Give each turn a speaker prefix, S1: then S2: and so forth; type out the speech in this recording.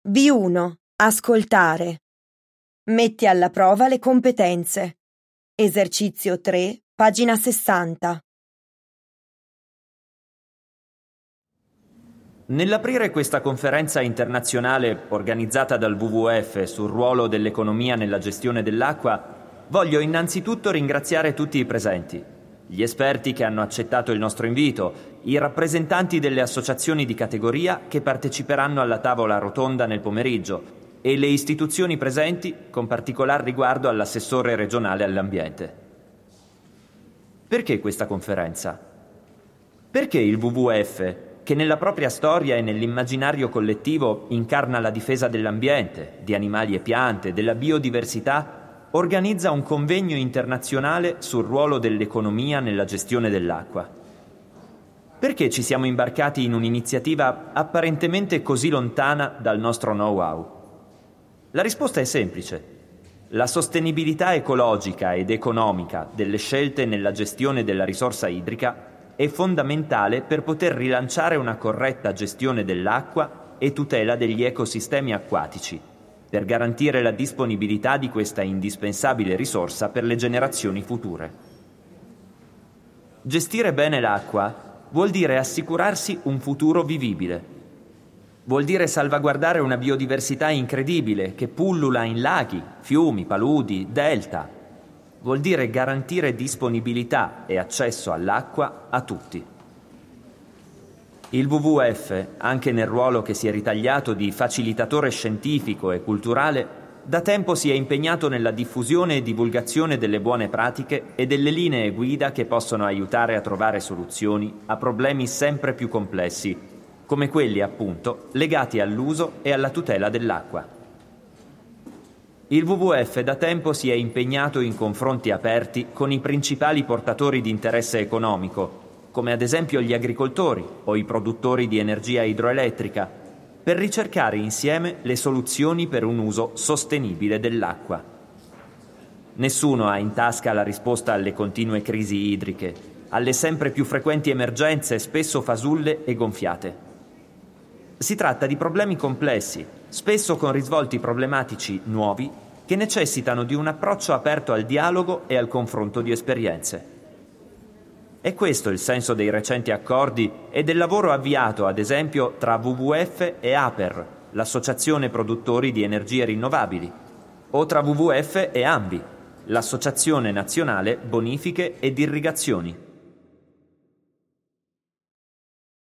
S1: B1. Ascoltare. Metti alla prova le competenze. Esercizio 3, pagina 60.
S2: Nell'aprire questa conferenza internazionale organizzata dal WWF sul ruolo dell'economia nella gestione dell'acqua, voglio innanzitutto ringraziare tutti i presenti, gli esperti che hanno accettato il nostro invito, i rappresentanti delle associazioni di categoria che parteciperanno alla tavola rotonda nel pomeriggio e le istituzioni presenti, con particolar riguardo all'assessore regionale all'ambiente. Perché questa conferenza? Perché il WWF, che nella propria storia e nell'immaginario collettivo incarna la difesa dell'ambiente, di animali e piante, della biodiversità, organizza un convegno internazionale sul ruolo dell'economia nella gestione dell'acqua? Perché ci siamo imbarcati in un'iniziativa apparentemente così lontana dal nostro know-how? La risposta è semplice. La sostenibilità ecologica ed economica delle scelte nella gestione della risorsa idrica è fondamentale per poter rilanciare una corretta gestione dell'acqua e tutela degli ecosistemi acquatici, per garantire la disponibilità di questa indispensabile risorsa per le generazioni future. Gestire bene l'acqua vuol dire assicurarsi un futuro vivibile. Vuol dire salvaguardare una biodiversità incredibile che pullula in laghi, fiumi, paludi, delta. Vuol dire garantire disponibilità e accesso all'acqua a tutti. Il WWF, anche nel ruolo che si è ritagliato di facilitatore scientifico e culturale, da tempo si è impegnato nella diffusione e divulgazione delle buone pratiche e delle linee guida che possono aiutare a trovare soluzioni a problemi sempre più complessi, come quelli, appunto, legati all'uso e alla tutela dell'acqua. Il WWF da tempo si è impegnato in confronti aperti con i principali portatori di interesse economico, come ad esempio gli agricoltori o i produttori di energia idroelettrica, per ricercare insieme le soluzioni per un uso sostenibile dell'acqua. Nessuno ha in tasca la risposta alle continue crisi idriche, alle sempre più frequenti emergenze, spesso fasulle e gonfiate. Si tratta di problemi complessi, spesso con risvolti problematici nuovi, che necessitano di un approccio aperto al dialogo e al confronto di esperienze. È questo il senso dei recenti accordi e del lavoro avviato, ad esempio, tra WWF e APER, l'Associazione Produttori di Energie Rinnovabili, o tra WWF e ANBI, l'Associazione Nazionale Bonifiche ed Irrigazioni.